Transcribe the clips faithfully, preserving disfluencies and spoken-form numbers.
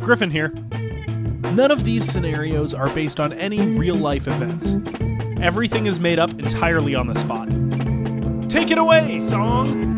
Griffin here. None of these scenarios are based on any real-life events. Everything is made up entirely on the spot. Take it away, song!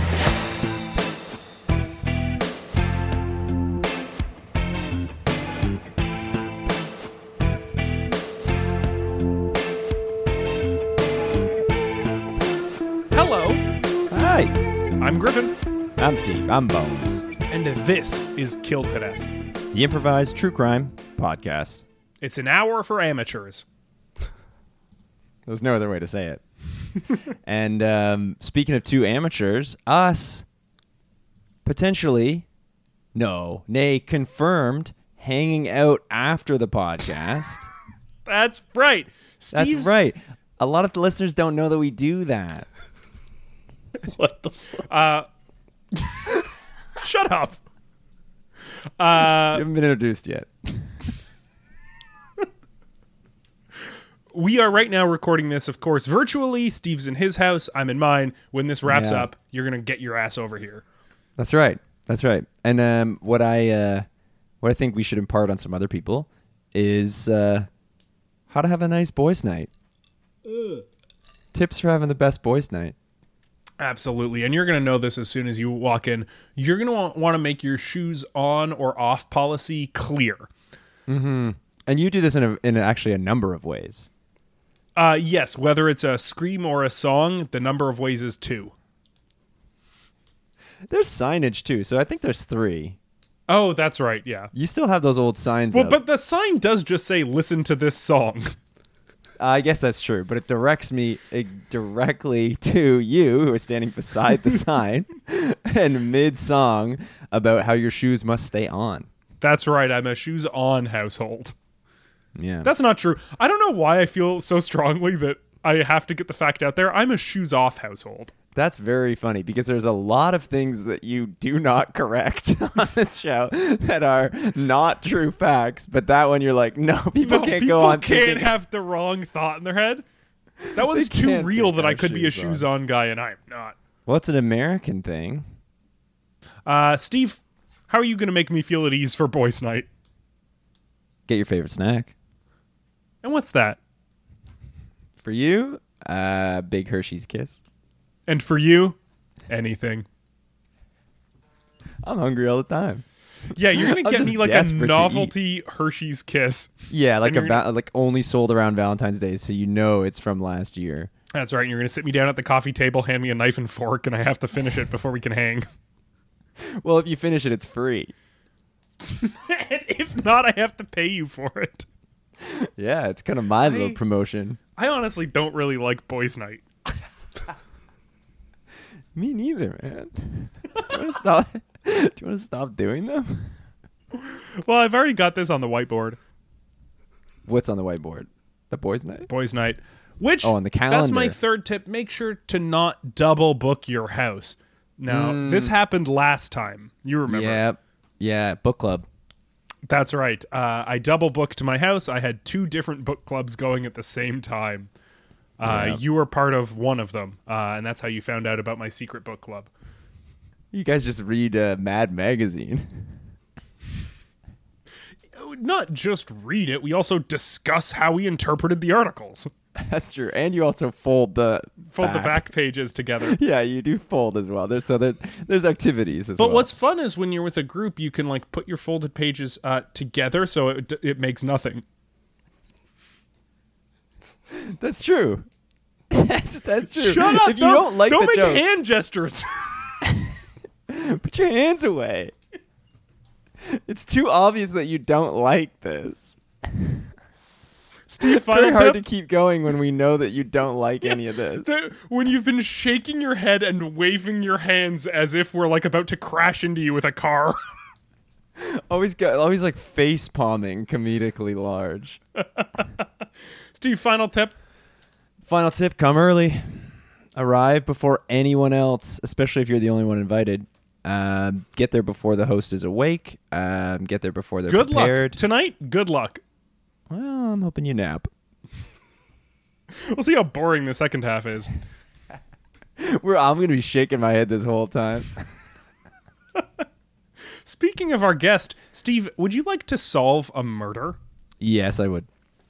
Hello. Hi. I'm Griffin. I'm Steve. I'm Bones. And this is Killed to Death. The improvised true crime podcast. It's an hour for amateurs. There's no other way to say it. And um, speaking of two amateurs, us potentially, no, nay, confirmed, hanging out after the podcast. That's right. That's Steve's... right. A lot of the listeners don't know that we do that. What the fuck? Uh, shut up. Uh, you haven't been introduced yet. We are right now recording this, of course, virtually. Steve's in his house. I'm in mine. When this wraps Yeah. up, you're going to get your ass over here. That's right. That's right. And um, what I uh, what I think we should impart on some other people is uh, how to have a nice boys' night. Ugh. Tips for having the best boys' night. Absolutely. And you're going to know this as soon as you walk in. You're going to want to make your shoes on or off policy clear. Mm-hmm. And you do this in, a, in a, actually a number of ways. Uh, yes, whether it's a scream or a song, the number of ways is two. There's signage, too, so I think there's three. Oh, that's right, yeah. You still have those old signs Well, up. but the sign does just say, listen to this song. Uh, I guess that's true, but it directs me uh, directly to you, who are standing beside the sign, and mid-song about how your shoes must stay on. That's right, I'm a shoes on household. Yeah. That's not true. I don't know why I feel so strongly that I have to get the fact out there. I'm a shoes off household. That's very funny because there's a lot of things that you do not correct on this show that are not true facts, but that one you're like, no, people no, can't people go on can't thinking. have the wrong thought in their head. That one's They too can't real think that I our could be a shoes shoes on. on guy, and I'm not. Well, it's an American thing. Uh, Steve, how are you going to make me feel at ease for boys' night? Get your favorite snack. And what's that? For you, uh, big Hershey's Kiss. And for you, anything. I'm hungry all the time. Yeah, you're going to I'm get just me like a desperate to novelty Hershey's Kiss. Yeah, like a And va- you're like only sold around Valentine's Day, so you know it's from last year. That's right. And you're going to sit me down at the coffee table, hand me a knife and fork, and I have to finish it before we can hang. Well, if you finish it, it's free. And if not, I have to pay you for it. Yeah, it's kind of my I- little promotion. I honestly don't really like boys' night. Me neither, man. Do you want to stop? Do you want to stop doing them? Well, I've already got this on the whiteboard. What's on the whiteboard? The boys' night. Boys' night. Which, Oh, on the that's my calendar. third tip. Make sure to not double book your house. Now, Mm. this happened last time. You remember. Yeah, yeah. Book club. That's right. Uh, I double booked my house. I had two different book clubs going at the same time. Uh, Yeah. You were part of one of them, uh, and that's how you found out about my secret book club. You guys just read uh, Mad Magazine. Not just read it, we also discuss how we interpreted the articles. That's true, and you also fold the Fold back. the back pages together. Yeah, you do fold as well. There's so there, there's activities as But well. what's fun is when you're with a group, you can like put your folded pages uh, together, so it it makes nothing. That's true. That's that's true. Shut up! If you don't like don't the make joke, hand gestures. put your hands away. It's too obvious that you don't like this. Steve, It's very final hard tip. to keep going when we know that you don't like any of this. The- when you've been shaking your head and waving your hands as if we're like about to crash into you with a car. Always got always like face palming comedically large. Steve, final tip. Final tip, come early. Arrive before anyone else, especially if you're the only one invited. Um, get there before the host is awake. Um, get there before they're Good prepared. luck. Tonight, good luck. Well, I'm hoping you nap. We'll see how boring the second half is. We're, I'm going to be shaking my head this whole time. Speaking of our guest, Steve, would you like to solve a murder? Yes, I would.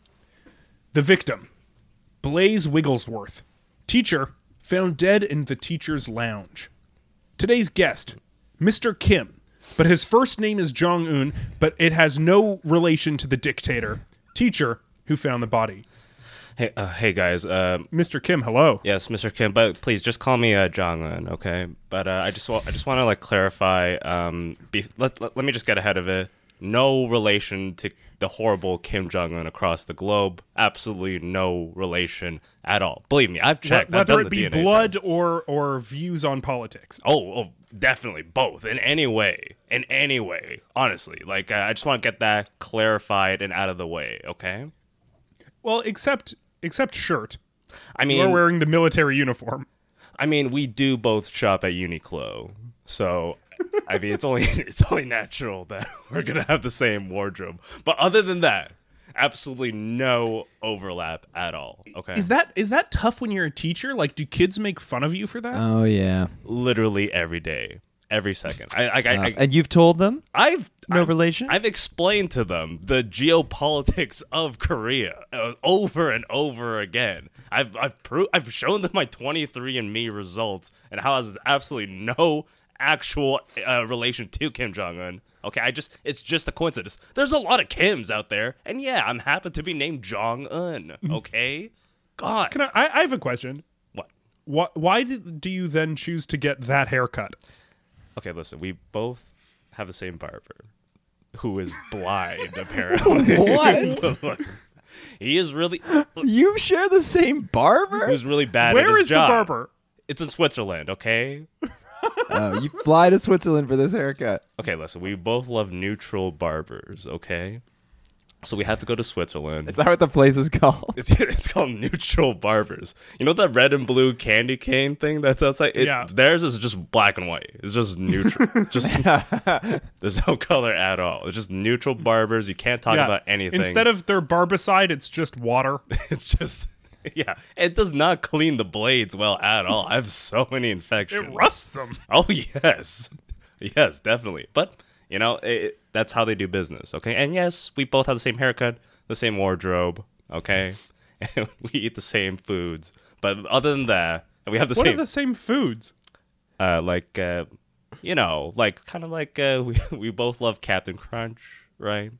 The victim, Blaze Wigglesworth, teacher, found dead in the teacher's lounge. Today's guest, Mister Kim, but his first name is Jong-un, but it has no relation to the dictator, teacher, who found the body. Hey, uh, hey guys. Uh, Mister Kim, hello. yes, Mister Kim, but please just call me uh, Jong-un, okay? But uh, I just wa- I just want to like clarify. Um, be- let, let let me just get ahead of it. No relation to the horrible Kim Jong-un across the globe. Absolutely no relation at all. Believe me, I've checked. I've Whether done it the be D N A blood test. or or views on politics. Oh, oh, definitely both. In any way, in any way. Honestly, like uh, I just want to get that clarified and out of the way, okay? Well, except except shirt. I You are mean, wearing the military uniform. I mean, we do both shop at Uniqlo, so I mean, it's only it's only natural that we're gonna have the same wardrobe. But other than that, absolutely no overlap at all. Okay, Is that is that tough when you're a teacher? Like, do kids make fun of you for that? Oh yeah. literally every day, every second. I, I, I, Uh, I and you've told them I've no I've, relation? I've explained to them the geopolitics of Korea uh, over and over again. I've I've pro- I've shown them my twenty-three and me results and how there's absolutely no actual uh, relation to Kim Jong Un. Okay, I just it's just a coincidence. There's a lot of Kims out there, and yeah, I'm happy to be named Jong Un. Okay, God, Can I, I? I have a question. what? Why, why did, do you then choose to get that haircut? Okay, listen, we both have the same barber, who is blind apparently. What? He is really, You share the same barber? who's really bad at Where his is job. the barber? It's in Switzerland, okay? Oh, you fly to Switzerland for this haircut. Okay, listen, we both love neutral barbers, okay? So we have to go to Switzerland. Is that what the place is called? It's, it's called Neutral Barbers. You know that red and blue candy cane thing that's outside? It, Yeah. Theirs is just black and white. It's just neutral. just There's no color at all. It's just neutral barbers. You can't talk Yeah. about anything. Instead of their barbicide, it's just water. it's just yeah. It does not clean the blades well at all. I have so many infections. It rusts them. Oh yes, yes, definitely. But you know, it, that's how they do business. Okay, and yes, we both have the same haircut, the same wardrobe. Okay, and we eat the same foods. But other than that, we have the What same, are the same foods? uh, like, uh, you know, like kind of like uh, we we both love Captain Crunch, right?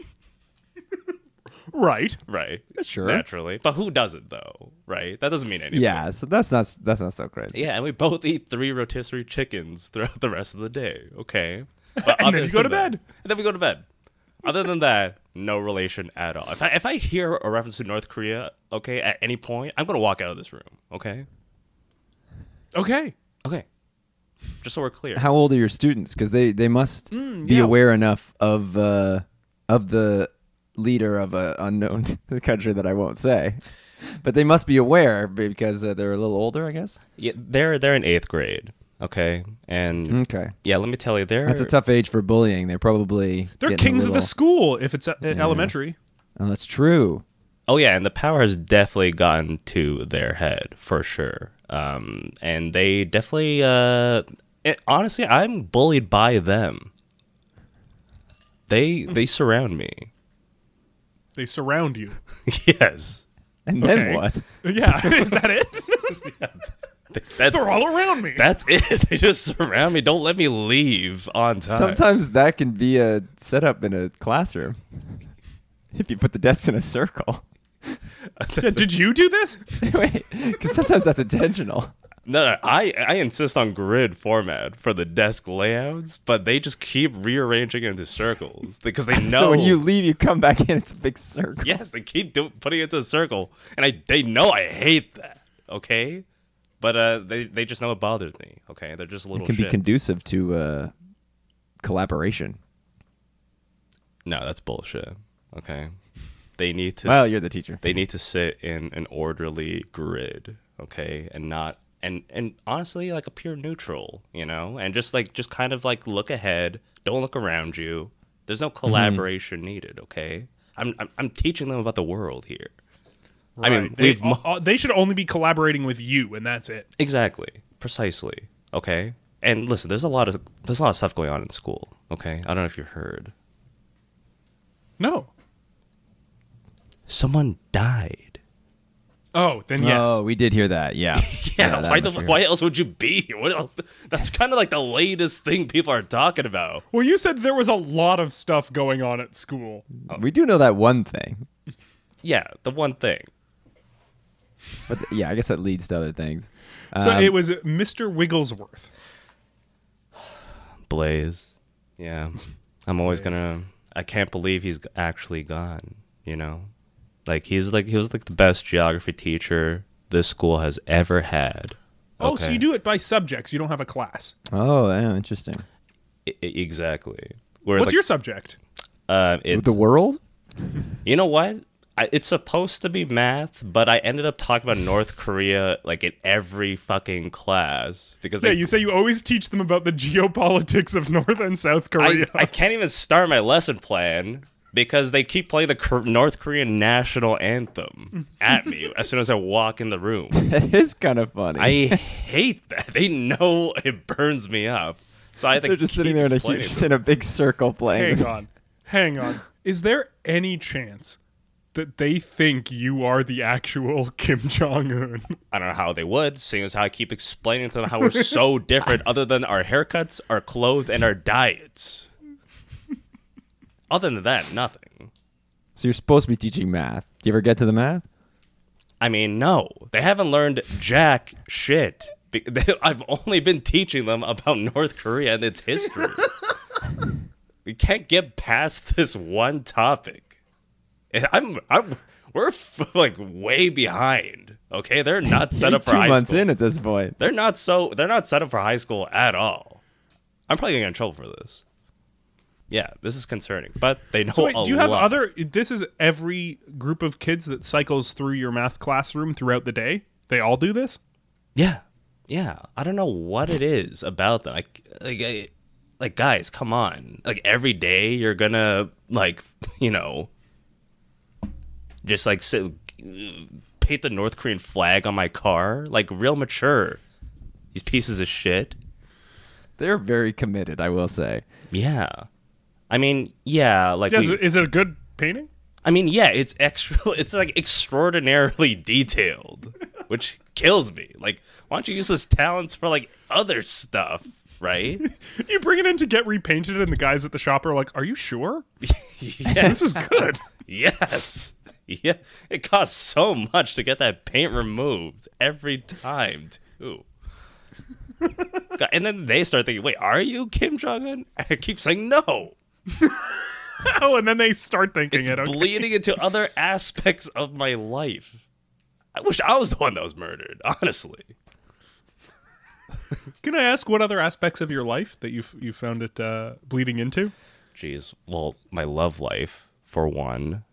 Right. Right. Sure. Naturally, but who doesn't though? Right? That doesn't mean anything. Yeah, so that's not that's not so crazy. Yeah, and we both eat three rotisserie chickens throughout the rest of the day. Okay. But And other then you go to than that- bed. And then we go to bed. Other than that, no relation at all. If I if I hear a reference to North Korea, okay, at any point, I'm gonna walk out of this room. Okay. Okay. Okay. Just so we're clear. How old are your students? Because they, they must be Mm, yeah. aware enough of uh, of the leader of a unknown country that I won't say, but they must be aware because uh, they're a little older, I guess. Yeah, they're they're in eighth grade. Okay, and Okay, yeah, let me tell you, they're that's a tough age for bullying. They're probably They're getting a kings of the little- school if it's uh, elementary. Oh, that's true. Oh yeah, and the power has definitely gotten to their head for sure. Um, and they definitely, uh, it, honestly, I'm bullied by them. They they surround me. They surround you. Yes, And Okay. then what? Yeah. Is that it? that's They're all around me. that's it. They just surround me. Don't let me leave on time. Sometimes that can be a setup in a classroom. If you put the desks in a circle. Yeah, did you do this? Wait, because sometimes that's intentional. No, no, I I insist on grid format for the desk layouts, but they just keep rearranging into circles because they know. So when you leave, you come back in, it's a big circle. Yes, they keep do- putting it into a circle, and I they know I hate that. Okay, but uh, they they just know it bothers me. Okay, they're just little. It can be shits. conducive to uh, collaboration. No, that's bullshit. Okay, they need to. Well, you're the teacher. They need to sit in an orderly grid. Okay, and not and and honestly, like a pure neutral. You know, and just like just kind of like look ahead. Don't look around you. There's no collaboration needed. Okay, I'm, I'm I'm teaching them about the world here. I mean, Right. They, we've mo- uh, they should only be collaborating with you, and that's it. Exactly. Precisely. Okay? and listen, there's a lot of there's a lot of stuff going on in school. Okay, I don't know if you heard. No. Someone died. Oh, then yes. Oh, we did hear that. Yeah. Yeah, that why the much we why heard. else would you be here? What else? That's kind of like the latest thing people are talking about. Well, you said there was a lot of stuff going on at school. We do know that one thing. Yeah, the one thing. But th- yeah, I guess that leads to other things. So Um, it was Mister Wigglesworth. Blaze. Yeah. I'm always gonna I can't believe he's actually gone, you know? Like he's like he was like the best geography teacher this school has ever had. Oh, so Okay? you do it by subjects. You don't have a class. Oh, yeah, interesting. I- I- exactly. Where What's like, your subject? uh it's, The world? you know what? I, it's supposed to be math, but I ended up talking about North Korea like in every fucking class because Yeah, they you say you always teach them about the geopolitics of North and South Korea. I, I can't even start my lesson plan because they keep playing the Kor- North Korean national anthem at me as soon as I walk in the room. That is kind of funny. I hate that. They know it burns me up. So I have to They're just sitting keep there in a, explaining just to in a big circle playing. Hang on. Hang on. Is there any chance that they think you are the actual Kim Jong Un? I don't know how they would, seeing as how I keep explaining to them how we're so different other than our haircuts, our clothes, and our diets. Other than that, nothing. So you're supposed to be teaching math. Do you ever get to the math? I mean, no. They haven't learned jack shit. Be- they- I've only been teaching them about North Korea and its history. We can't get past this one topic. And I'm, I'm, we're f- like way behind. Okay, they're not set up for Two high months school. in at this point. They're not so. They're not set up for high school at all. I'm probably gonna get in trouble for this. Yeah, this is concerning. But they know So wait, a do you have lot. other... This is every group of kids that cycles through your math classroom throughout the day? They all do this? Yeah, yeah. I don't know what it is about them. Like, like, I, like, guys, come on. Like every day you're gonna like, you know, just like sit, paint the North Korean flag on my car. Like real mature. These pieces of shit. They're very committed, I will say. Yeah. I mean, yeah. Like, Yes, we- is it a good painting? I mean, yeah. It's extra. It's like extraordinarily detailed, which kills me. Like, why don't you use those talents for like other stuff, right? You bring it in to get repainted, and the guys at the shop are like, "Are you sure? Yes. This is good." Yes. Yeah. It costs so much to get that paint removed every time, too. God, and then they start thinking, wait, are you Kim Jong-un? I keep saying no. Oh, and then they start thinking It's it. Okay. bleeding into other aspects of my life. I wish I was the one that was murdered, honestly. Can I ask what other aspects of your life that you you found it uh, bleeding into? Jeez. Well, my love life, for one.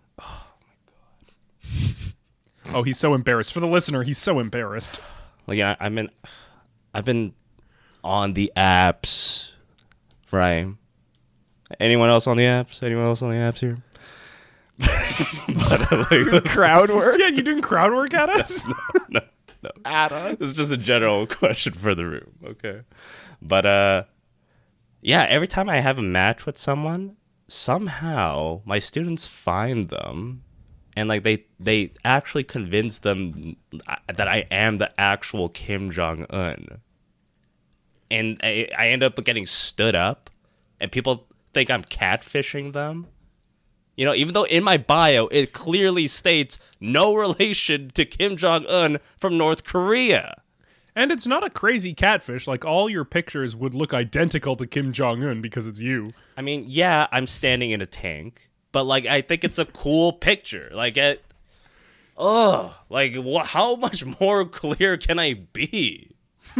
Oh, he's so embarrassed. For the listener, he's so embarrassed. Like, I, I've been, I've been on the apps, right? Anyone else on the apps? Anyone else on the apps here? But, uh, like, Crowd work? Yeah, you doing crowd work at us? no, no. At us? This is just a general question for the room, okay? But uh, yeah, every time I have a match with someone, somehow my students find them, and like they they actually convince them that I am the actual Kim Jong Un, and I, I end up getting stood up, and people think I'm catfishing them. You know, even though in my bio it clearly states no relation to Kim Jong Un from North Korea. And it's not a crazy catfish. Like, all your pictures would look identical to Kim Jong Un because it's you. I mean, yeah, I'm standing in a tank, but like I think it's a cool picture. Like, it, oh, like wh- how much more clear can I be?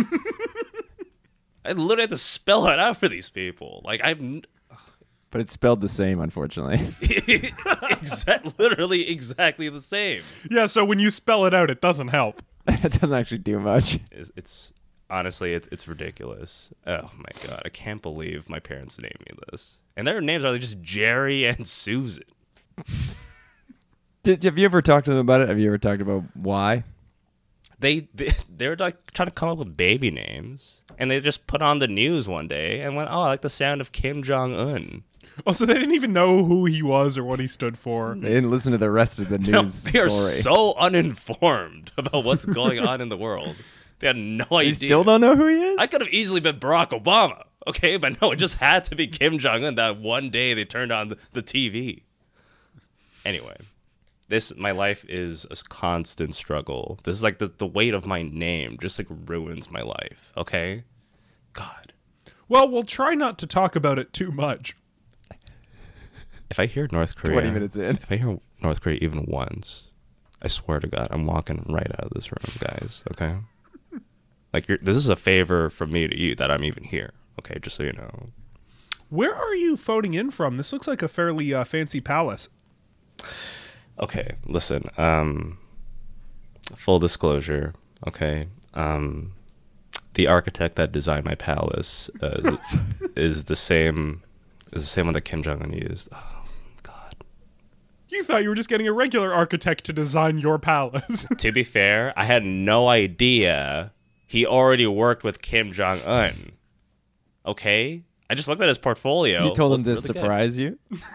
I literally have to spell it out for these people. Like I've n- But it's spelled the same, unfortunately. exact, literally exactly the same. Yeah, so when you spell it out, it doesn't help. It doesn't actually do much. It's, it's honestly, it's it's ridiculous. Oh my god, I can't believe my parents named me this, and their names are just Jerry and Susan. Did have you ever talked to them about it? Have you ever talked about why? they, they they were like trying to come up with baby names, and they just put on the news one day and went, "Oh, I like the sound of Kim Jong Un." Oh, so they didn't even know who he was or what he stood for. They didn't listen to the rest of the No, news they are story. so uninformed about what's going on in the world. They had no idea. You still don't know who he is? I could have easily been Barack Obama, okay? But no, it just had to be Kim Jong-un that one day they turned on the, the T V. Anyway, this, my life is a constant struggle. This is like the, the weight of my name just like ruins my life, okay? God. Well, we'll try not to talk about it too much. If I hear North Korea... twenty minutes in. If I hear North Korea even once, I swear to God, I'm walking right out of this room, guys, okay? Like, you're, this is a favor from me to you that I'm even here, okay? Just so you know. Where are you phoning in from? This looks like a fairly uh, fancy palace. Okay, listen. Um, full disclosure, okay? Um, the architect that designed my palace uh, is, is the same is the same one that Kim Jong-un used. Oh, God. You thought you were just getting a regular architect to design your palace. To be fair, I had no idea he already worked with Kim Jong-un. Okay? I just looked at his portfolio. You told him Looked to really good. surprise you?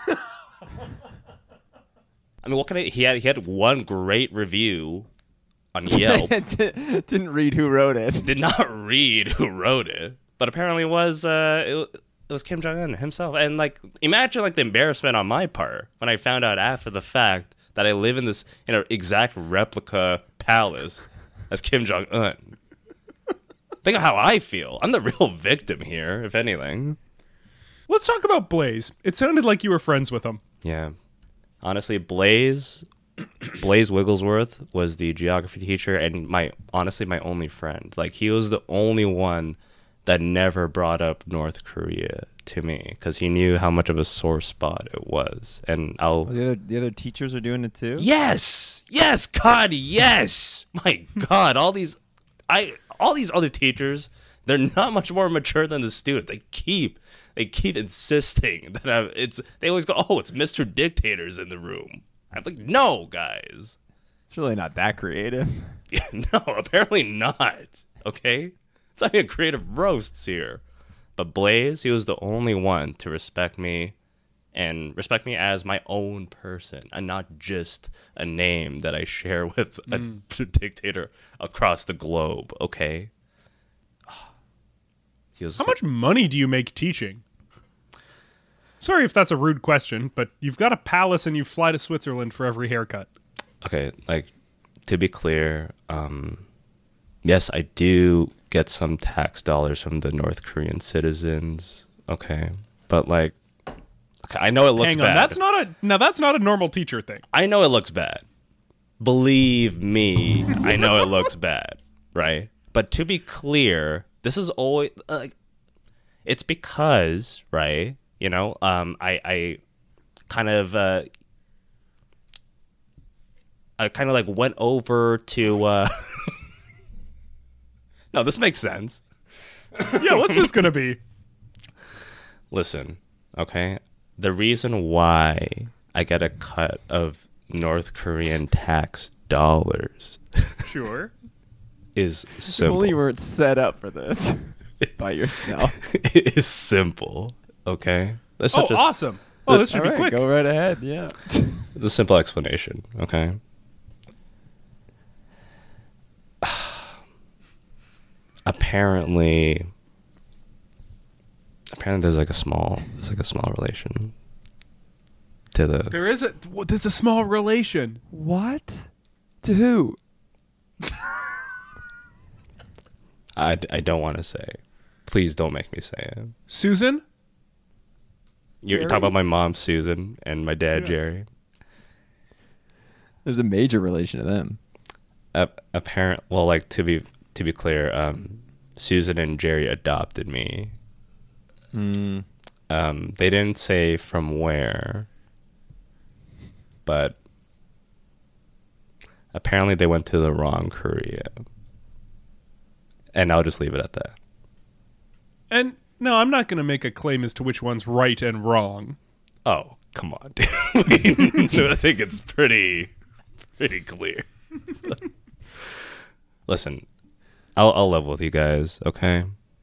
I mean, what can I... He had, he had one great review on Yelp. Didn't read who wrote it. Did not read who wrote it. But apparently it was... Uh, it, it was Kim Jong-un himself. And, like, imagine, like, the embarrassment on my part when I found out after the fact that I live in this, you know, exact replica palace as Kim Jong-un. Think of how I feel. I'm the real victim here, if anything. Let's talk about Blaze. It sounded like you were friends with him. Yeah. Honestly, Blaze... Blaze Wigglesworth was the geography teacher and my honestly my only friend. Like, he was the only one that never brought up North Korea to me because he knew how much of a sore spot it was. And I'll... The other, the other teachers are doing it too? Yes! Yes, God, yes! My God, all these... I all these other teachers, they're not much more mature than the student. They keep... They keep insisting that I, it's... They always go, oh, it's Mister Dictator's in the room. I'm like, no, guys. It's really not that creative. Yeah, no, apparently not. Okay? It's not even creative roasts here. But Blaze, he was the only one to respect me and respect me as my own person and not just a name that I share with a Mm. dictator across the globe, okay? He was How much money do you make teaching? Sorry if that's a rude question, but you've got a palace and you fly to Switzerland for every haircut. Okay, like, to be clear, um, yes, I do get some tax dollars from the North Korean citizens, okay? But, like, okay, I know it looks Hang on, bad. that's not a now that's not a normal teacher thing. I know it looks bad. Believe me, I know it looks bad, right? But to be clear, this is always, like, it's because, right, you know, um, I, I kind of, uh, I kind of like went over to, uh, no, this makes sense. Yeah, what's this gonna be? Listen, okay? The reason why I get a cut of North Korean tax dollars Sure. is If simple. only you weren't set up for this by yourself. It is simple, okay? That's Oh, such a, awesome. Oh, this should All be right, quick. go right ahead, yeah. it's a simple explanation, okay? apparently, apparently, there's like a small, there's like a small relation to the. There is a well, there's a small relation. What? To who? I, I don't want to say. Please don't make me say it. Susan? You're, you're talking about my mom, Susan, and my dad, Yeah. Jerry. There's a major relation to them. Uh, apparent. Well, like to be to be clear, um, Susan and Jerry adopted me. Mm. Um, they didn't say from where, but apparently they went to the wrong Korea. And I'll just leave it at that. And no, I'm not going to make a claim as to which one's right and wrong. Oh, come on, dude. I mean, so I think it's pretty, pretty clear. Listen, I'll I'll level with you guys, okay?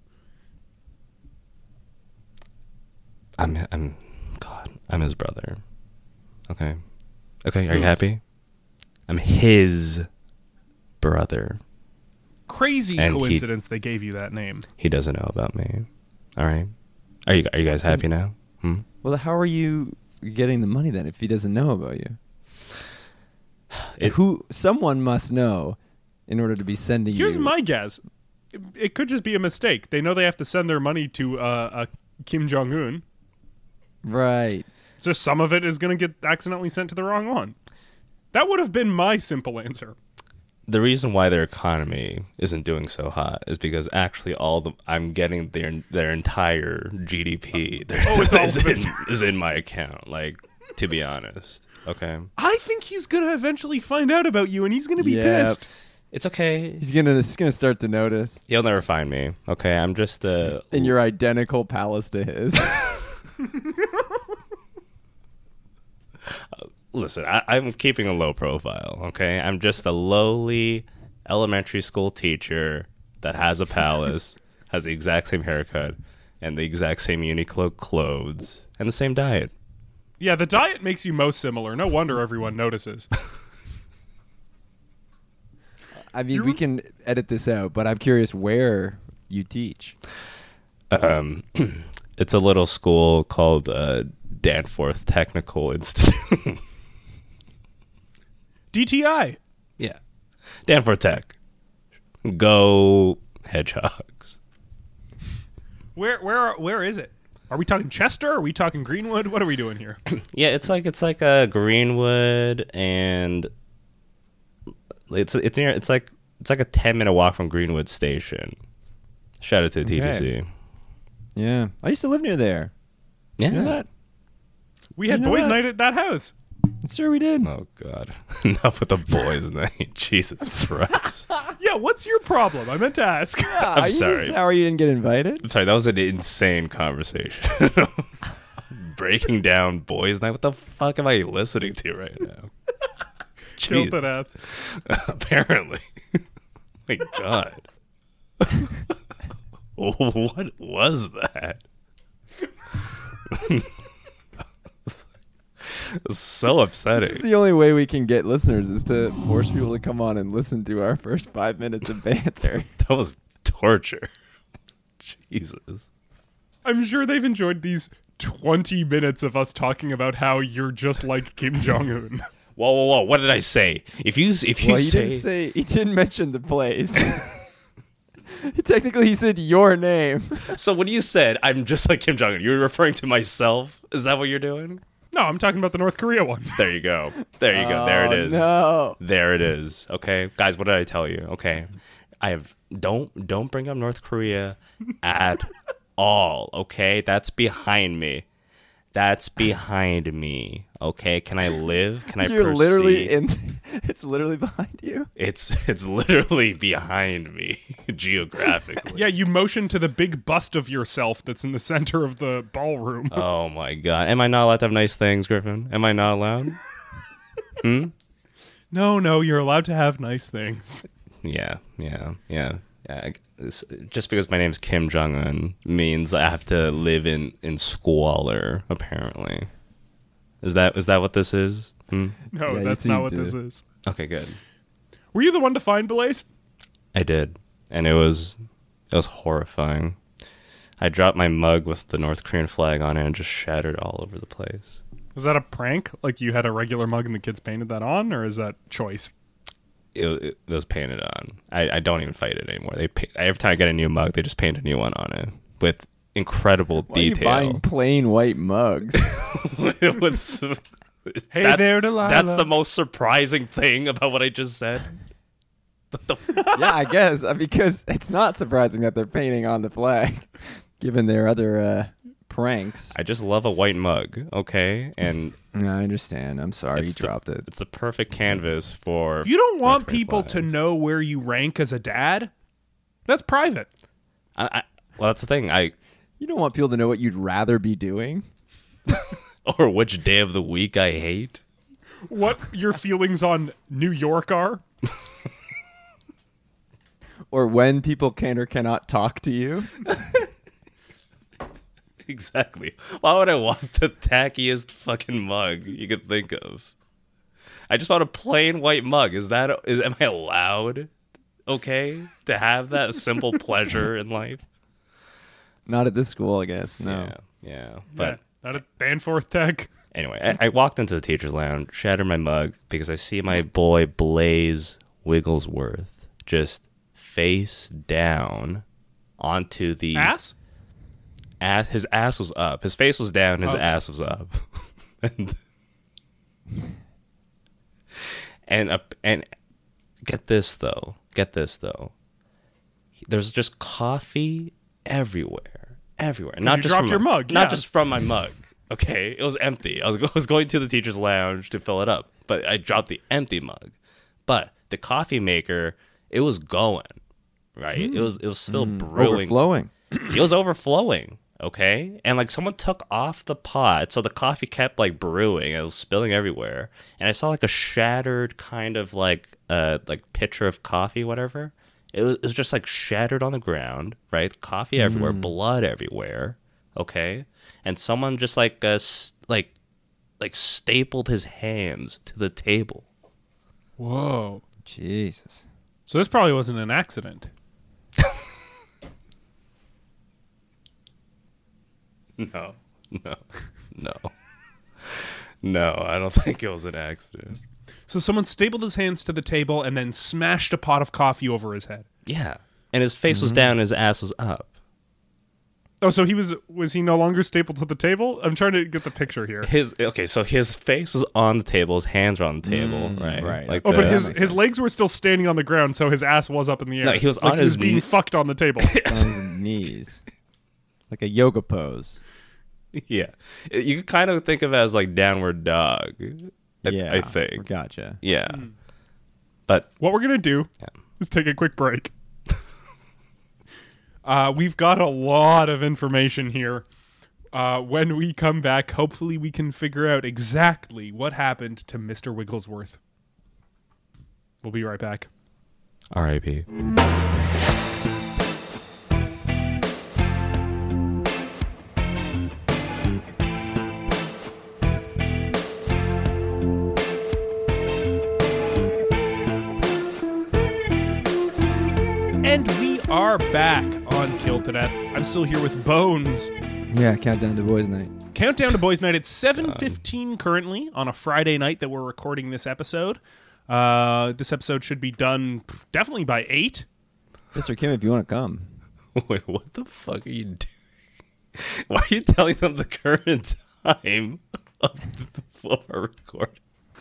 I'm I'm God, I'm his brother. Okay. Okay, are you happy? I'm his brother. Crazy And he- coincidence they gave you that name. He doesn't know about me. All right. Are you are you guys happy now? Hmm? Well, how are you getting the money then if he doesn't know about you? It- Who someone must know in order to be sending Here's you. my guess. It, it could just be a mistake. They know they have to send their money to uh, uh, Kim Jong Un, Right. so some of it is going to get accidentally sent to the wrong one. That would have been my simple answer. The reason why their economy isn't doing so hot is because actually all the I'm getting their their entire G D P Oh, it's all is, of it. in, is in my account. Like, to be honest, okay, I think he's going to eventually find out about you, and he's going to be Yep. pissed. it's okay. He's gonna he's gonna start to notice. He'll never find me. Okay, I'm just a In your identical palace to his. listen. I, I'm keeping a low profile. Okay, I'm just a lowly elementary school teacher that has a palace, has the exact same haircut, and the exact same Uniqlo clothes, and the same diet. Yeah, the diet makes you most similar. No wonder everyone notices. I mean, You we rem- can edit this out, but I'm curious where you teach. Um, it's a little school called uh, Danforth Technical Institute. D T I. Yeah, Danforth Tech. Go Hedgehogs. Where where where is it? Are we talking Chester? Are we talking Greenwood? What are we doing here? Yeah, it's like it's like a Greenwood, and it's it's near. It's like it's like a ten minute walk from Greenwood Station. Shout out to T T C. Yeah. I used to live near there. Yeah. You know that? We had You know boys' what? night at that house. Sure we did. Oh God! Enough with the boys' night. Jesus Christ! Yeah, what's your problem? I meant to ask. Yeah, I'm are you sorry. sorry you didn't get invited? I'm sorry. That was an insane conversation. Breaking down boys' night. What the fuck am I listening to right now? Killed Jeez. to death. Apparently. My God. What was that? It's so upsetting. This is the only way we can get listeners is to force people to come on and listen to our first five minutes of banter. That was torture. Jesus. I'm sure they've enjoyed these twenty minutes of us talking about how you're just like Kim Jong Un. Whoa, whoa, whoa! What did I say? If you if you Well, he say, didn't say he didn't mention the place. Technically, he said your name. so when you said I'm just like Kim Jong Un, you're referring to myself. Is that what you're doing? No, I'm talking about the North Korea one. There you go. There you go. There it Oh, is. No. There it is. Okay, guys, what did I tell you? Okay, I have don't don't bring up North Korea at all. Okay, that's behind me. That's behind me. Okay, can I live? Can I? You're proceed? literally in. It's literally behind you. It's it's literally behind me geographically. Yeah, you motion to the big bust of yourself that's in the center of the ballroom. Oh my God. Am I not allowed to have nice things, Griffin? Am I not allowed? Hmm. No, no, you're allowed to have nice things. Yeah. Yeah. Yeah. Yeah, it's- just because my name's Kim Jong Un means I have to live in, in squalor. Apparently, is that is that what this is? Hmm? No, Yeah, you that's seem not what to. this is. Okay, good. Were you the one to find Blaze? I did, and it was it was horrifying. I dropped my mug with the North Korean flag on it and just shattered all over the place. Was that a prank? Like you had a regular mug and the kids painted that on, or is that choice? It, it was painted on. I, I don't even fight it anymore. They pa- every time I get a new mug, they just paint a new one on it with incredible Why are you detail. buying plain white mugs? With- Hey that's, there, Delilah. That's the most surprising thing about what I just said. What the f- Yeah, I guess uh, because it's not surprising that they're painting on the flag, given their other uh, pranks. I just love a white mug, okay? And No, I understand. I'm sorry you it's the- dropped it. It's the perfect canvas for. You don't want North Korean people to flags. know where you rank as a dad? That's private. I, I, well, that's the thing. I You don't want people to know what you'd rather be doing. or which day of the week I hate. What your feelings on New York are? or when people can or cannot talk to you. Exactly. Why would I want the tackiest fucking mug you could think of? I just want a plain white mug. Is that is am I allowed? Okay, to have that simple pleasure in life. Not at this school, I guess. No. Yeah, yeah. But yeah, not a Danforth Tech. anyway, I, I walked into the teacher's lounge, shattered my mug because I see my boy Blaze Wigglesworth just face down onto the Ass? ass. His ass was up. His face was down. His Oh. ass was up. and and up and get this though. Get this though. There's just coffee everywhere, everywhere. Not you just dropped from your my, mug, Not yeah. just from my mug. Okay, it was empty. I was, I was going to the teacher's lounge to fill it up, but I dropped the empty mug. But the coffee maker, it was going. Right, it was it was still brewing. Overflowing. It was overflowing. Okay, and like someone took off the pot, so the coffee kept like brewing. It was spilling everywhere, and I saw like a shattered kind of like uh like pitcher of coffee, whatever. It was, it was just like shattered on the ground, right? Coffee everywhere, blood everywhere. Okay, and someone just like uh s- like like stapled his hands to the table. Whoa. Jesus. So this probably wasn't an accident. No, no, no, no. I don't think it was an accident. So someone stapled his hands to the table and then smashed a pot of coffee over his head. Yeah, and his face was down, his ass was up. Oh, so he was was he no longer stapled to the table? I'm trying to get the picture here. His okay, so his face was on the table, his hands were on the table, right? right. Like Oh, the, but his makes his sense. legs were still standing on the ground, so his ass was up in the air. No, he was like on he was his being kn- fucked on the table. On his knees. Like a yoga pose. yeah, you could kind of think of it as like downward dog. I, Yeah. I think. Gotcha. Yeah, but What we're gonna do Yeah. is take a quick break. uh, we've got a lot of information here. Uh, when we come back, hopefully we can figure out exactly what happened to Mister Wigglesworth. We'll be right back. R I P And we are back on Killed to Death. I'm still here with Bones. Yeah, countdown to boys' night. Countdown to Boys Night. It's seven fifteen currently on a Friday night that we're recording this episode. Uh, this episode should be done definitely by eight. Mister Kim, if you want to come. Wait, what the fuck are you doing? Why are you telling them the current time of the of our recording?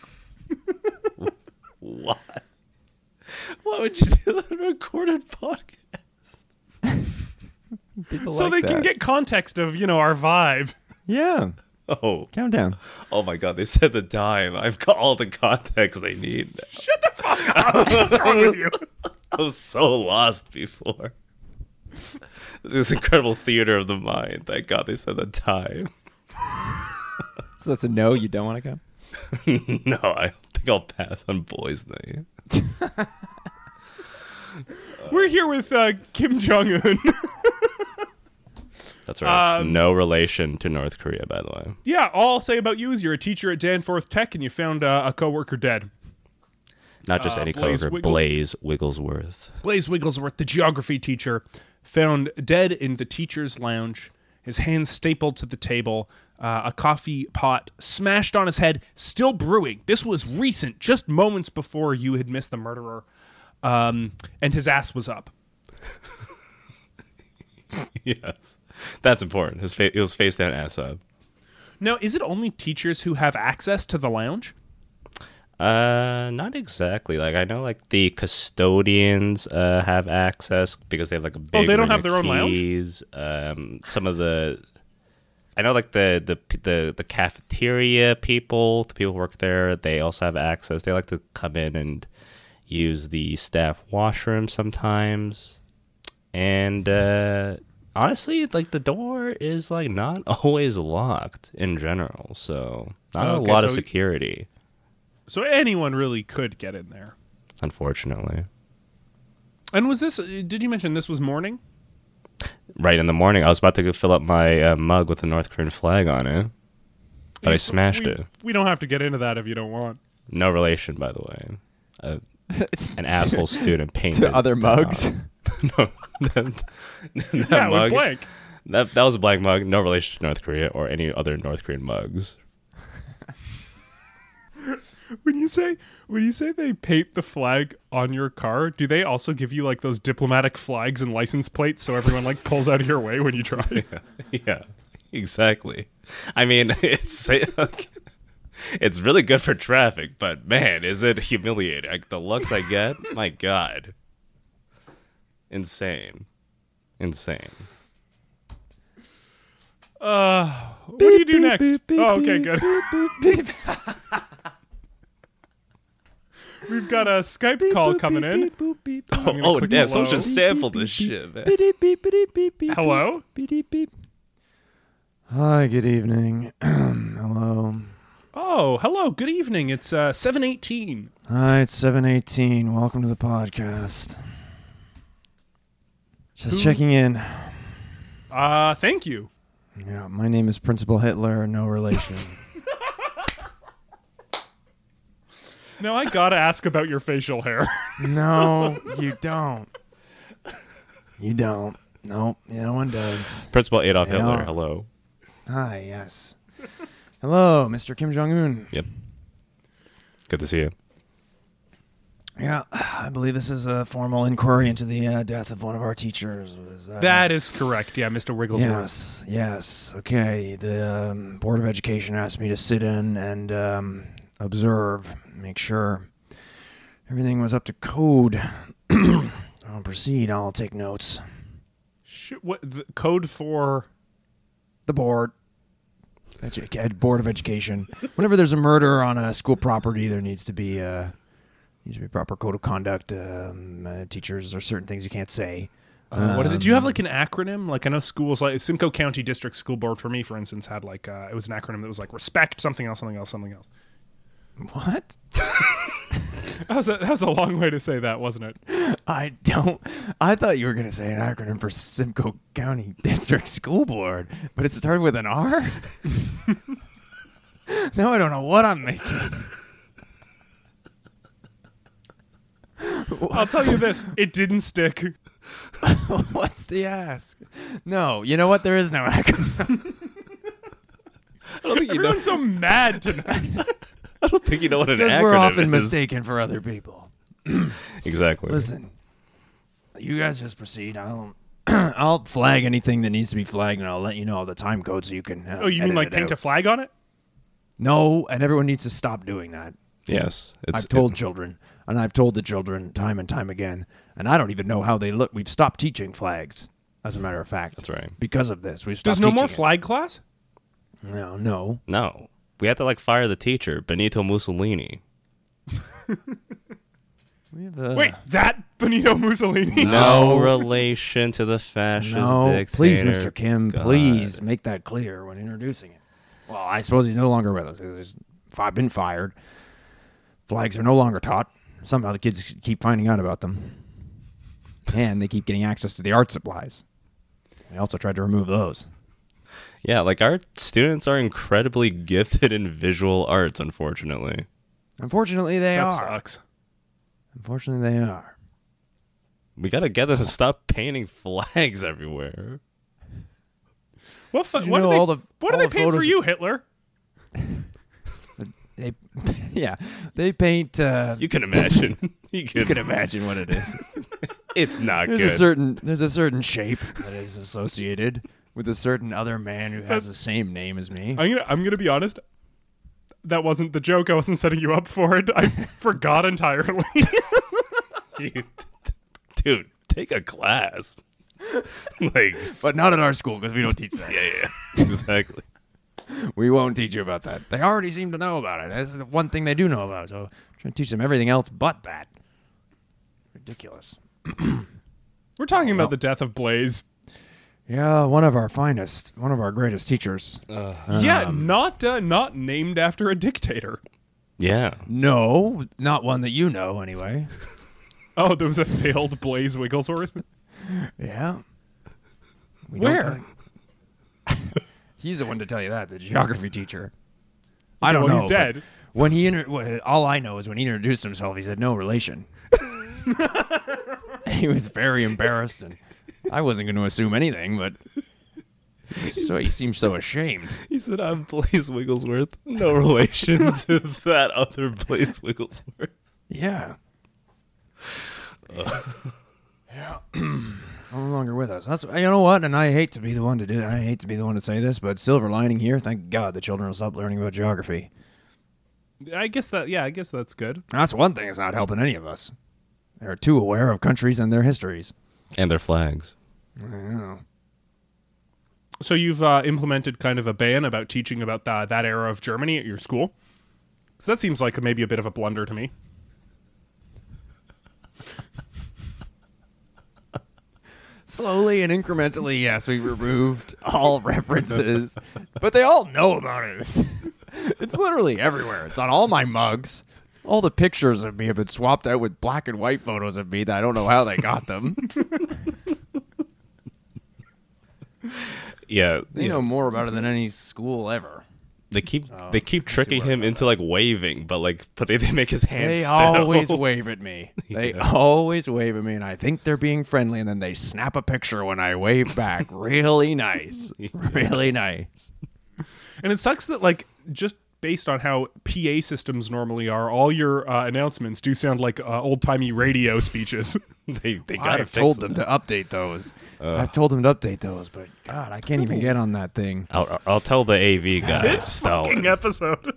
Why? Why would you do that on a recorded podcast? People So like they can that. get context of, you know, our vibe. Yeah. Oh, Countdown. oh my God! They said the time. I've got all the context they need. Now. Shut the fuck up. What's wrong with you? I was so lost before. This incredible theater of the mind. Thank God they said the time. So that's a no, you don't want to come? No, I don't think I'll pass on boys' night. We're here with uh, Kim Jong-un. That's right. Um, no relation to North Korea, by the way. Yeah, all I'll say about you is you're a teacher at Danforth Tech and you found uh, a coworker dead. Not just Uh, any Blaze coworker, Wiggles- Blaze Wigglesworth. Blaze Wigglesworth, the geography teacher, found dead in the teacher's lounge, his hands stapled to the table, uh, a coffee pot smashed on his head, still brewing. This was recent, just moments before you had missed the murderer. Um, and his ass was up. Yes. That's important. His fa- it was face down, ass up. Now, is it only teachers who have access to the lounge? Uh, not exactly. Like I know, like the custodians uh have access because they have like a big. Oh, they don't ring have of their own lounge? keys. Um, some of the, I know, like the the the the cafeteria people, the people who work there, they also have access. They like to come in and use the staff washroom sometimes, and uh, honestly, like the door is like not always locked in general, so not Okay, a lot of so- security. So anyone really could get in there. Unfortunately. And was this? Did you mention this was morning? Right in the morning, I was about to go fill up my uh, mug with the North Korean flag on it, but I smashed we, it. We don't have to get into that if you don't want. No relation, by the way. Uh, an asshole student painted To other mugs. no, that, that Yeah, it was mug- blank. That that was a blank mug. No relation to North Korea or any other North Korean mugs. When you say when you say they paint the flag on your car, do they also give you like those diplomatic flags and license plates so everyone like pulls out of your way when you drive? Yeah, yeah, exactly. I mean, it's it's really good for traffic, but man, is it humiliating? Like, the looks I get, my God, insane, insane. Uh, what do you do next? Oh, okay, good. We've got a Skype call coming in. Oh, gonna oh click damn! hello. Someone just sampled this shit, man. Hello? Hi, good evening. Hello. Oh, hello. Good evening. It's uh, seven eighteen. Hi, it's seven eighteen. Welcome to the podcast. Just Who- checking in. Uh, thank you. Yeah, my name is Principal Hitler, no relation. Now I gotta ask about your facial hair. No, you don't. You don't. No, no one does. Principal Adolf Yeah. Hitler. Hello. Hi, yes. Hello, Mister Kim Jong-un. Yep. Good to see you. Yeah, I believe this is a formal inquiry into the uh, death of one of our teachers. Was, uh, That is correct. Yeah, Mister Wigglesworth. Yes, yes. Okay, the um, Board of Education asked me to sit in and um, observe, make sure everything was up to code. I'll proceed. I'll take notes. Sh- what the code for? The board. Edu- Ed- Board of Education. Whenever there's a murder on a school property, there needs to be uh, needs to be proper code of conduct. Um, uh, teachers, there's certain things you can't say. Uh, what is it? Do you have like an acronym? Like I know schools, like Simcoe County District School Board for me, for instance, had like uh, it was an acronym that was like respect something else, something else, something else. What? That was a, that was a long way to say that, wasn't it? I don't. I thought you were going to say an acronym for Simcoe County District School Board, but it started with an R? Now I don't know what I'm making. I'll tell you this: it didn't stick. What's the ask? No, you know what? There is no acronym. I don't think you know. Everyone's so mad tonight. I don't think you know what an Because acronym we're often is. mistaken for other people. Exactly. Listen, you guys just proceed. I'll I'll flag anything that needs to be flagged, and I'll let you know the time code so you can. Uh, Oh, you mean edit like it paint a out. flag on it? No, and everyone needs to stop doing that. Yes. It's, I've told children, and I've told the children time and time again, and I don't even know how they look. We've stopped teaching flags, as a matter of fact. That's right. Because of this, we've stopped There's no more teaching it. flag class? No, no. No. We had to like fire the teacher, Benito Mussolini. We have a, Wait, that Benito Mussolini? No, No. relation to the fascist no, dictator. please, Mister Kim, God. please make that clear when introducing it. Well, I suppose he's no longer with us. He's fi- been fired. Flags are no longer taught. Somehow the kids keep finding out about them. And they keep getting access to the art supplies. They also tried to remove those. Yeah, like our students are incredibly gifted in visual arts, unfortunately. Unfortunately, they That are. sucks. Unfortunately, they are. We gotta get them to stop painting flags everywhere. What, fu- Did you what, do know they, all the- what do all they the paint for photos- you, Hitler? They, yeah, they paint. Uh, You can imagine. you, can, you can imagine what it is. It's not There's good. a certain there's a certain shape that is associated with a certain other man who has the same name as me. I'm gonna I'm gonna be honest. That wasn't the joke. I wasn't setting you up for it. I forgot entirely. You- dude, take a class. like, But not at our school because we don't teach that. yeah, yeah, exactly. We won't teach you about that. They already seem to know about it. That's the one thing they do know about. So trying to teach them everything else but that. Ridiculous. We're talking Well. about the death of Blaze. Yeah, one of our finest, one of our greatest teachers. yeah, not uh, not named after a dictator. Yeah. No, not one that you know, anyway. Oh, there was a failed Blaze Wigglesworth? Yeah. We Where? don't- He's the one to tell you that, the geography teacher. I Okay, don't well, know. he's dead. but When he inter- well, all I know is when he introduced himself, he said no relation. He was very embarrassed, and I wasn't going to assume anything, but so he seemed so ashamed. He said, I'm Blaze Wigglesworth. No relation to that other Blaze Wigglesworth. Yeah. Yeah. No longer with us. That's you know what, and I hate to be the one to do. I hate to be the one to say this, but silver lining here. Thank God the children will stop learning about geography. I guess that, yeah, I guess that's good. That's one thing that's not helping any of us. They're too aware of countries and their histories. And their flags. I know. So you've uh, implemented kind of a ban about teaching about the, that era of Germany at your school? So that seems like maybe a bit of a blunder to me. Slowly and incrementally, yes, we removed all references, but they all know about it. It's literally everywhere. It's on all my mugs. All the pictures of me have been swapped out with black and white photos of me that I don't know how they got them. Yeah. They yeah. know more about it than any school ever. They keep Oh, they keep tricking worried him about into like waving, but like but they, they make his hands They still. always wave at me. They Yeah. always wave at me, and I think they're being friendly, and then they snap a picture when I wave back. Really nice. Really nice. And it sucks that, like, just based on how P A systems normally are, all your uh, announcements do sound like uh, old-timey radio speeches. they they gotta I've fix told them. them to update those. I've told them to update those, but God, I can't even get on that thing. I'll, I'll tell the A V guy. This Stalin. fucking episode.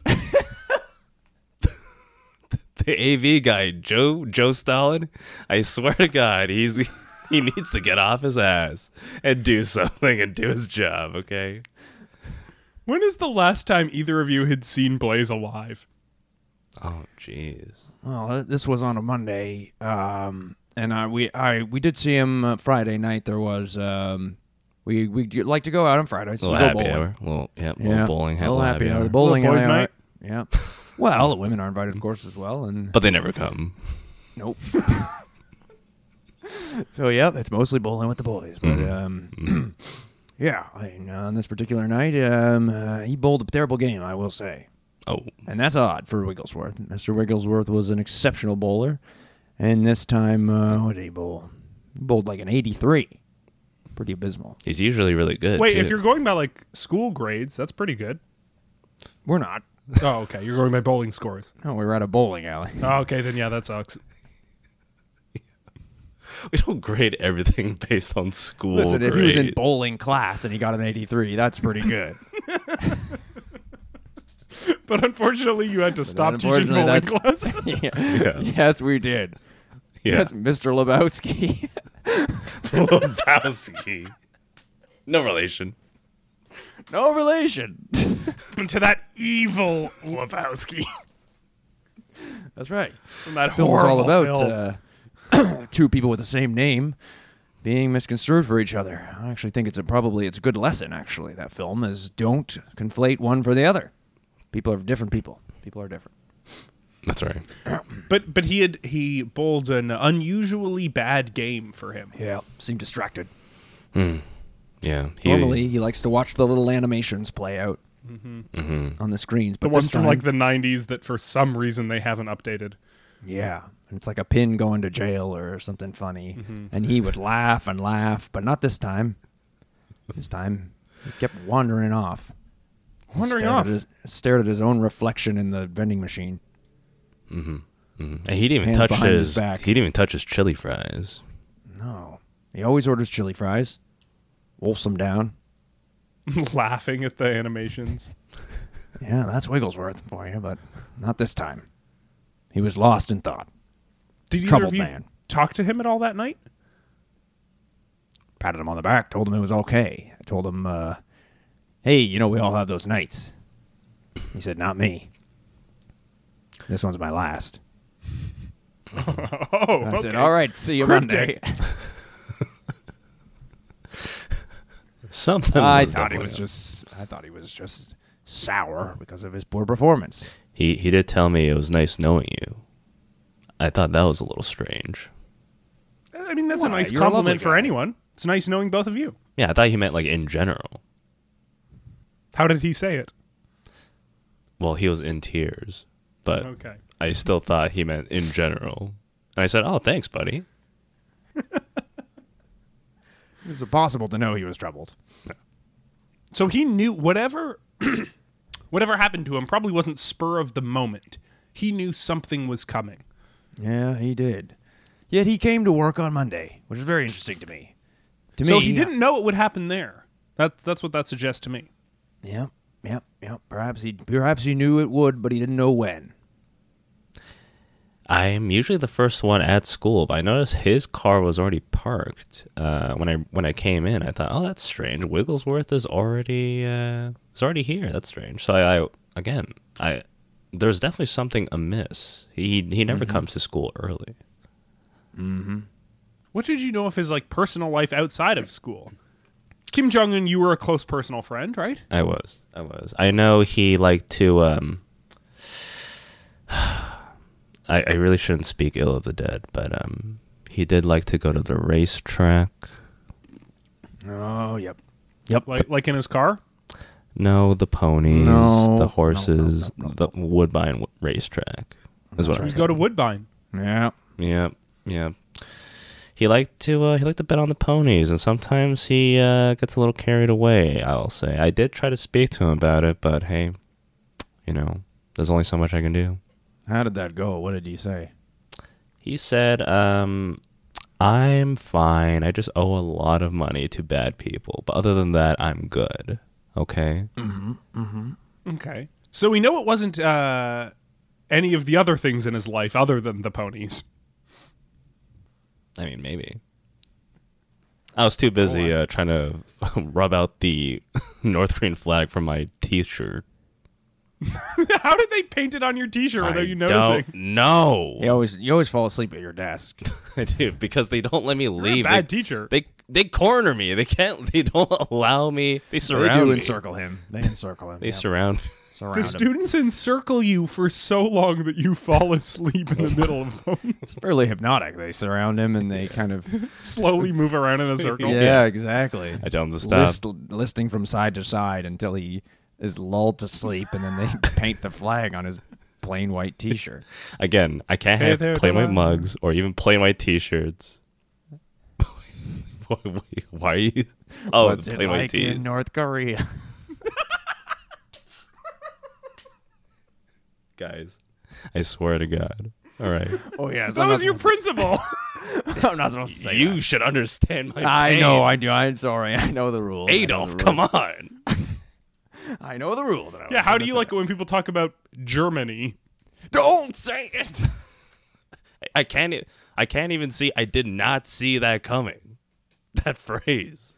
The A V guy, Joe Joe Stalin. I swear to God, he's he needs to get off his ass and do something and do his job. Okay. When is the last time either of you had seen Blaze alive? Oh, jeez. Well, uh, this was on a Monday, um, and I we I we did see him uh, Friday night. There was um, we we d- like to go out on Fridays. A We little go happy bowling. hour. Little, yeah, little Yeah, bowling. a little happy hour. hour. The bowling Little boys' hour. night? Yeah. Well, the women are invited, of course, as well, and But they never come. nope. So yeah, it's mostly bowling with the boys. But um, yeah, I, on this particular night, um, uh, he bowled a terrible game, I will say, Oh, and that's odd for Wigglesworth. Mister Wigglesworth was an exceptional bowler, and this time, uh, what did he bowl? He bowled like an eighty-three. Pretty abysmal. he's usually really good. Wait, too. if you're going by, like, school grades, that's pretty good. We're not. Oh, okay. You're going by bowling scores. No, we were at a bowling alley. Oh, okay, then yeah, that sucks. we don't grade everything based on school. Listen, if he was in grades. bowling class and he got an eighty-three, that's pretty good. But unfortunately, you had to stop teaching unfortunately, bowling that's- class. Yeah. Yes, we did. yeah, Yes, Mister Lebowski. Lebowski. No relation. No relation. to that evil Lebowski. That's right. From that Film is all horrible about film. uh, two people with the same name being misconstrued for each other. I actually think it's a probably it's a good lesson. Actually, that film is don't conflate one for the other. People are different people. People are different. That's right. But but he had he bowled an unusually bad game for him. Yeah, seem distracted. Hmm. Yeah. He, Normally, he likes to watch the little animations play out Mhm. on the screens. The But ones this from time, like the nineties that for some reason they haven't updated. yeah, and it's like a pin going to jail or something funny, and he would laugh and laugh, but not this time. This time, he kept wandering off. He Wandering stared off? At his, stared at his own reflection in the vending machine. Mhm. Mhm. And he didn't even Hands touch behind his. his back. He didn't even touch his chili fries. No, he always orders chili fries, wolfs them down. Laughing at the animations. Yeah, that's Wigglesworth for you, but not this time. He was lost in thought. Did either Troubled of you man. talk to him at all that night? Patted him on the back, told him it was okay. I told him, uh, hey, you know, we all have those nights. He said, not me. This one's my last. Oh, I okay. said, all right, see you Cryptic. Monday. Something. I was thought he definitely was up. just, I thought he was just sour because of his poor performance. He he did tell me it was nice knowing you. I thought that was a little strange. I mean, that's a Why? nice You're a lovely compliment for guy. anyone. It's nice knowing both of you. Yeah, I thought he meant like in general. How did he say it? Well, he was in tears, but Okay. I still thought he meant in general. And I said, "Oh, thanks, buddy." Is it possible to know he was troubled? So he knew whatever whatever happened to him probably wasn't spur of the moment. He knew something was coming. Yeah, he did. Yet he came to work on Monday, which is very interesting to me. To So me, he didn't know it would happen there. That's that's what that suggests to me. Yep, yep, yep. Perhaps he, perhaps he knew it would, but he didn't know when. I'm usually the first one at school, but I noticed his car was already parked. Uh, when I when I came in, I thought, "Oh, that's strange. Wigglesworth is already uh, is already here. That's strange." So I, I again, I there's definitely something amiss. He he never comes to school early. What did you know of his like personal life outside of school? Kim Jong Un, you were a close personal friend, right? I was, I was. I know he liked to. Um, I, I really shouldn't speak ill of the dead, but um, he did like to go to the racetrack. Oh, yep. Yep. Like like in his car? No, the ponies, No. the horses, No, no, no, the Woodbine w- racetrack. Is what So I we go to Woodbine. Yeah. Yeah, yeah. He liked to uh, he liked to bet on the ponies, and sometimes he uh, gets a little carried away. I'll say. I did try to speak to him about it, but hey, you know, there's only so much I can do. How did that go? What did he say? He said, um, "I'm fine. I just owe a lot of money to bad people, but other than that, I'm good." Okay. Okay. So we know it wasn't uh, any of the other things in his life other than the ponies. I mean, maybe. I was too busy uh, trying to rub out the North Korean flag from my T-shirt. How did they paint it on your T-shirt without I you noticing? don't know. You always, you always fall asleep at your desk. I do, because they don't let me You're a leave. bad they, teacher. they they corner me. They can't. They don't allow me. They They surround do me. encircle him. They encircle him. They yep. surround. surround The him. students encircle you for so long that you fall asleep in the middle of them. It's fairly hypnotic. They surround him and they kind of. Slowly move around in a circle. Yeah, exactly. I tell them to stop. List, listing from side to side until he is lulled to sleep, and then they paint the flag on his plain white T-shirt. Again, I can't Hey have there, plain white Delilah. mugs or even plain white T-shirts. Why are you? Oh, What's the it plain white like tees. in North Korea? Guys, I swear to God. All right. Oh yeah, That was your principal. I'm not supposed to say You should understand my that. I pain. know, I do. I'm sorry. I know the rules. I know Adolf, the come rules. on. I know the rules. Yeah, how do you like it when people talk about Germany? Don't say it. I can't. e- I can't even see. I did not see that coming. That phrase.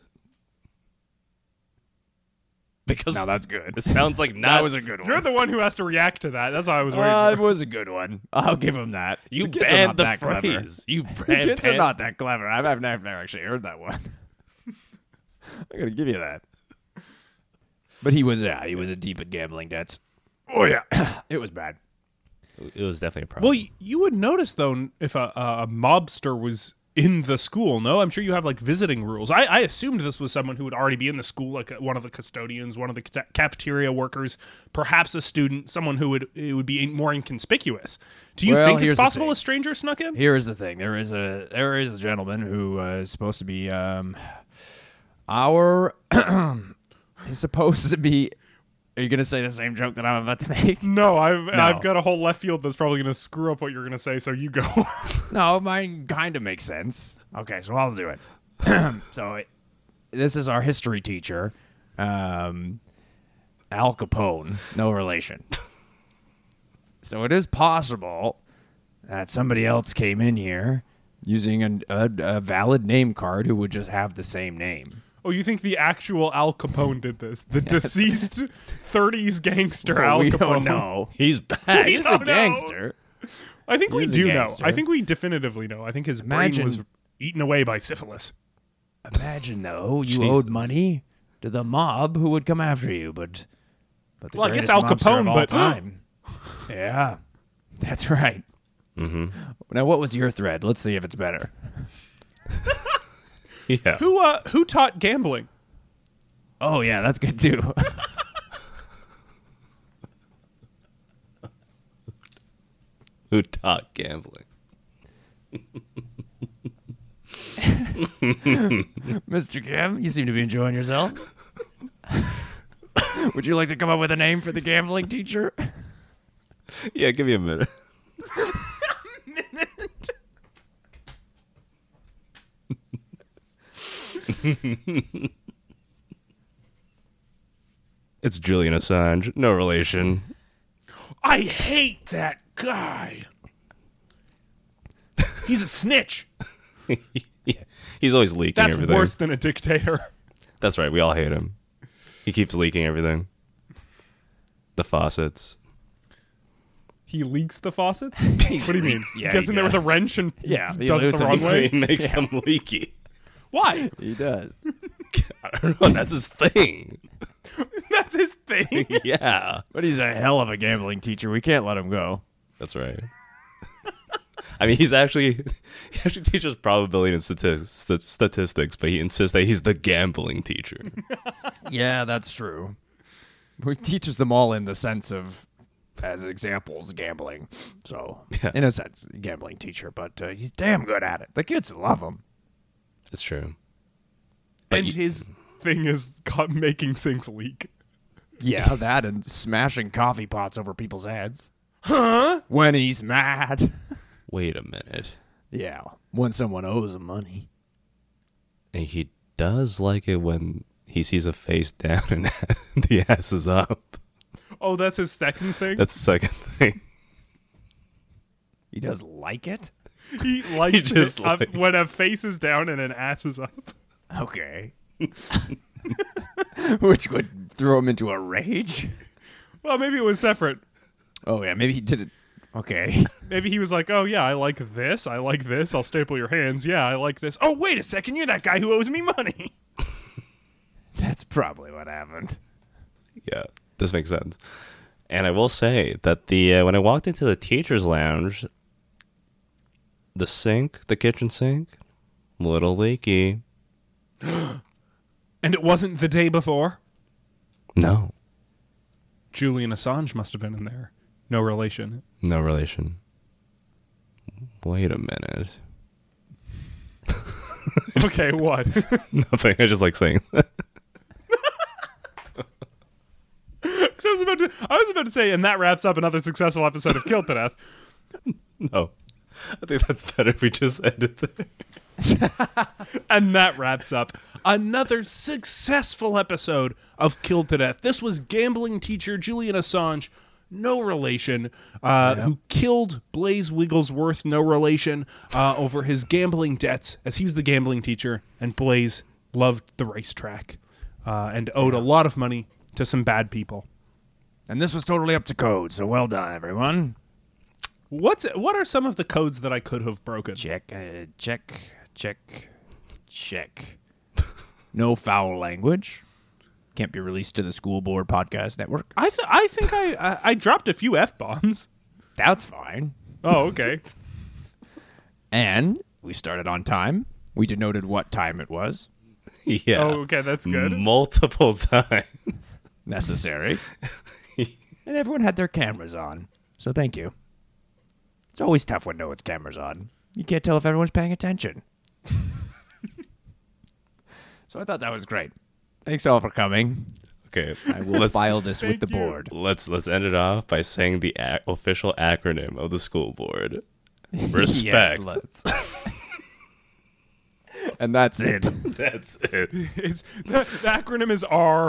Because No, that's good. it sounds like not. That was a good one. You're the one who has to react to that. That's why I was waiting Uh, it for. was a good one. I'll give him that. You The kids are banned not the that clever. phrase. You The banned. kids are not that clever. I've, I've never actually heard that one. I'm gonna give you that. But he was, yeah, he was a deep in gambling debts. Oh yeah. It was bad. It was definitely a problem. Well, y- you would notice though if a, a mobster was in the school. No, I'm sure you have like visiting rules. I, I assumed this was someone who would already be in the school, like uh, one of the custodians, one of the ca- cafeteria workers, perhaps a student, someone who would it would be more inconspicuous. Do you Well, think here's it's the possible thing. a stranger snuck in? Here is the thing. There is a there is a gentleman who uh, is supposed to be um our he's supposed to be. Are you gonna say the same joke that I'm about to make? No, I've I've got a whole left field that's probably going to screw up what you're going to say. So you go. No, mine kind of makes sense. Okay, so I'll do it. so it, this is our history teacher, um, Al Capone, no relation. So it is possible that somebody else came in here using a, a, a valid name card who would just have the same name. Oh, you think the actual Al Capone did this? The deceased thirties gangster Al we Capone? don't know. he's back. He's don't a know. gangster. I think we He's a do know. gangster. I think we definitively know. I think his brain Imagine- was eaten away by syphilis. Imagine though you Jesus. owed money to the mob who would come after you, but but the Well, I guess greatest Al mobster Capone, of all but- time. Yeah, that's right. Mm-hmm. Now, what was your thread? Let's see if it's better. Yeah. Who uh who taught gambling? Oh yeah, that's good too. Who taught gambling? Mister Kim, you seem to be enjoying yourself. Would you like to come up with a name for the gambling teacher? Yeah, give me a minute. It's Julian Assange. No relation. I hate that guy. He's a snitch. Yeah, he's always leaking That's everything. worse than a dictator. That's right. We all hate him. He keeps leaking everything. The faucets. He leaks the faucets? What do you mean? Yeah, Gets he in there with a does. wrench and Yeah, he does it the loses- wrong way? He makes them leaky. Why? He does. I don't know. That's his thing. That's his thing. Yeah. But he's a hell of a gambling teacher. We can't let him go. That's right. I mean, he's actually he actually teaches probability and stati- st- statistics, but he insists that he's the gambling teacher. Yeah, that's true. He teaches them all in the sense of, as examples, gambling. So, Yeah. in a sense, gambling teacher, but uh, he's damn good at it. The kids love him. It's true. But And you- his thing is co- making sinks leak. Yeah, that and smashing coffee pots over people's heads. Huh? When he's mad. Wait a minute. Yeah, when someone owes him money. And he does like it when he sees a face down and the ass is up. Oh, that's his second thing? That's the second thing. He does like it? He likes just it uh, like- when a face is down and an ass is up. Okay. Which would throw him into a rage? Well, maybe it was separate. Oh, yeah, maybe he did it. Okay. Maybe he was like, oh, yeah, I like this. I like this. I'll staple your hands. Yeah, I like this. Oh, wait a second. You're that guy who owes me money. That's probably what happened. Yeah, this makes sense. And I will say that the uh, when I walked into the teacher's lounge, the sink, the kitchen sink, a little leaky. And it wasn't the day before? No, Julian Assange must have been in there. No relation. no relation. Wait a minute. Okay, what? Nothing. I just like saying that. 'Cause I was about to, I was about to say, and that wraps up another successful episode of Killed to Death. No. I think that's better if we just ended there. And that wraps up another successful episode of Killed to Death. This was gambling teacher Julian Assange, no relation, uh, who killed Blaze Wigglesworth, no relation, uh, over his gambling debts, as he was the gambling teacher, and Blaze loved the racetrack uh, and owed a lot of money to some bad people. And this was totally up to code, so well done, everyone. What's what are some of the codes that I could have broken? Check, uh, check, check, check. No foul language. Can't be released to the School Board Podcast Network. I th- I think I, I I dropped a few F bombs. That's fine. Oh, okay. And we started on time. We denoted what time it was. Yeah. Oh, okay, that's good. Multiple times. Necessary. And everyone had their cameras on. So thank you. It's always tough when no one's cameras on. You can't tell if everyone's paying attention. So I thought that was great. Thanks all for coming. Okay. I will let's, file this with Thank the you. board. let's let's end it off by saying the a- official acronym of the school board. Respect. Yes, let's. And that's it. That's it. It's the, the acronym is R.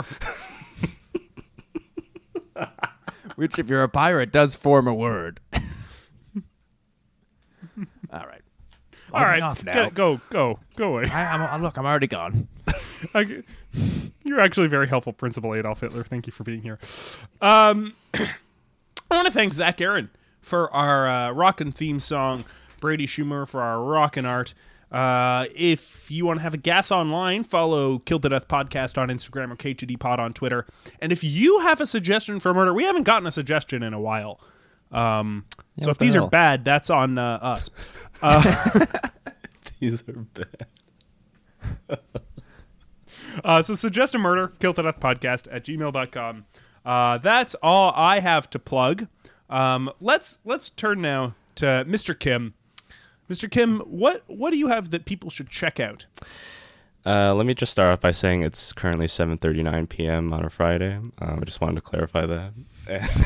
Which, if you're a pirate, does form a word. All right. All right, off now. get- go go go away. I, I'm, look, I'm already gone. I, you're actually very helpful, Principal Adolf Hitler. Thank you for being here. Um, I want to thank Zach Aaron for our uh, rockin' theme song, Brady Schumer for our rockin' art. Uh, if you want to have a gas online, follow Killed to Death Podcast on Instagram or K two D Pod on Twitter. And if you have a suggestion for murder, we haven't gotten a suggestion in a while. Um, so what if the these hell? are bad, that's on uh, us. Uh, These are bad. Uh, so suggest a murder, kill to death podcast at gmail dot com. Uh, that's all I have to plug. Um, let's let's turn now to Mister Kim. Mister Kim, what what do you have that people should check out? Uh, let me just start off by saying it's currently seven thirty-nine p.m. on a Friday. Um, I just wanted to clarify that. And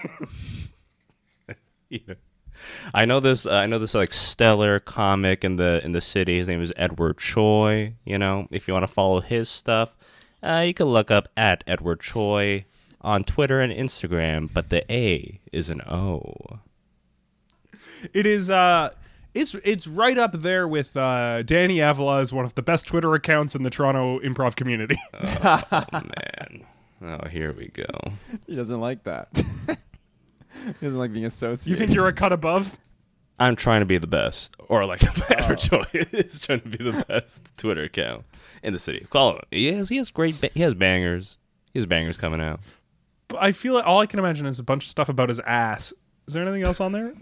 yeah. I know this. Uh, I know this like stellar comic in the in the city. His name is Edward Choi. You know, if you want to follow his stuff, uh, you can look up at Edward Choi on Twitter and Instagram. But the A is an O. It is. Uh, it's it's right up there with uh, Danny Avila as one of the best Twitter accounts in the Toronto improv community. Oh man! Oh, here we go. He doesn't like that. He doesn't like being associated. You think you're a cut above? I'm trying to be the best, or like Edward Choi is trying to be the best Twitter account in the city. Call him. He has he has great. Ba- he has bangers. He has bangers coming out. But I feel like all I can imagine is a bunch of stuff about his ass. Is there anything else on there?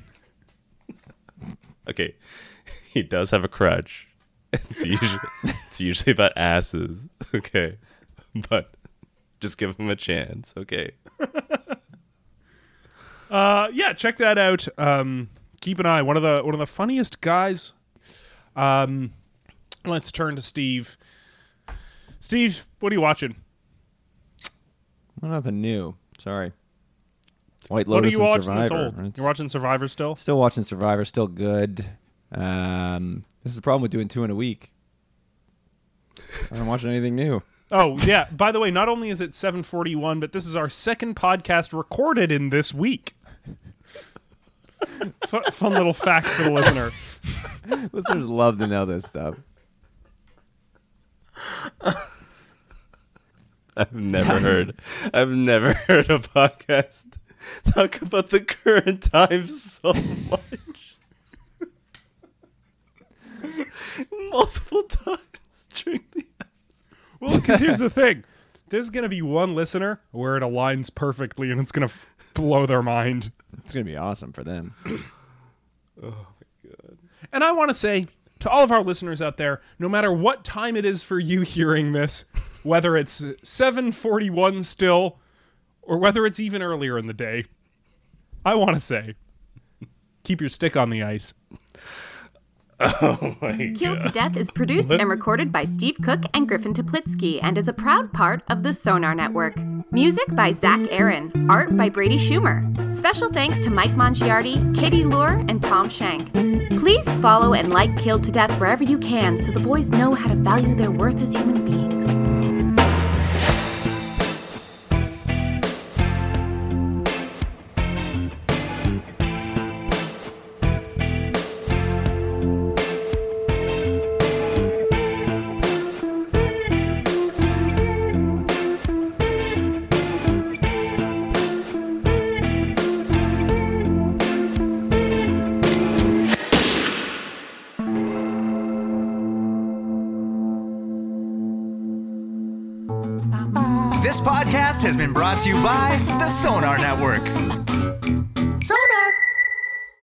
Okay, he does have a crutch. It's usually it's usually about asses. Okay, but just give him a chance. Okay. Uh, yeah, check that out. Um, keep an eye. One of the one of the funniest guys. Um, let's turn to Steve. Steve, what are you watching? Well, nothing new. Sorry. White What are Lotus you and watching that's Survivor. old? It's- You're watching Survivor still? Still watching Survivor. Still good. Um, this is the problem with doing two in a week. I don't watch anything new. Oh, yeah. By the way, not only is it seven forty-one, but this is our second podcast recorded in this week. F- fun little fact for the listener. Listeners love to know this stuff. I've never heard. I've never heard a podcast talk about the current times so much. Multiple times during the. Well, because here's the thing. There's going to be one listener where it aligns perfectly, and it's going to f- blow their mind. It's going to be awesome for them. Oh my god! And I want to say to all of our listeners out there, no matter what time it is for you hearing this, whether it's seven forty-one still, or whether it's even earlier in the day, I want to say, keep your stick on the ice. Oh my god! Killed to Death is produced and recorded by Steve Cook and Griffin Toplitsky and is a proud part of the Sonar Network. Music by Zach Aaron. Art by Brady Schumer. Special thanks to Mike Mongiardi, Katie Lure, and Tom Shank. Please follow and like Killed to Death wherever you can so the boys know how to value their worth as human beings. This podcast has been brought to you by the Sonar Network. Sonar!